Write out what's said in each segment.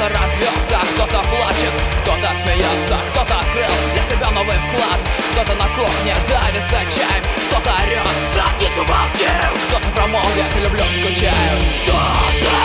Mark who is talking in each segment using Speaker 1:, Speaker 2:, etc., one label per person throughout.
Speaker 1: Кто-то развелся, кто-то плачет, кто-то смеется, кто-то открыл для себя новый вклад. Кто-то на кухне давится чаем, кто-то орет: «Братья, помолчи!» Кто-то промолвит: «Люблю, скучаю». Кто-то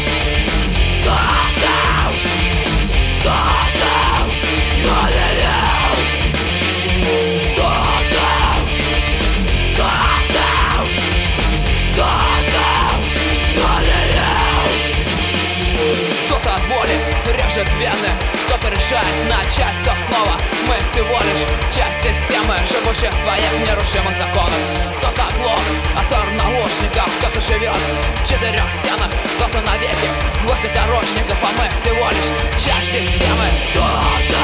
Speaker 1: кто-то от боли режет вены, кто-то решает начать все снова. Мы всего лишь часть системы, живущих в своих нерушимых законах. Кто-то оглох, оторван наушников, кто-то живет в четырех стенах, кто-то навеки возле дорожников, а мы всего лишь часть системы. Кто-то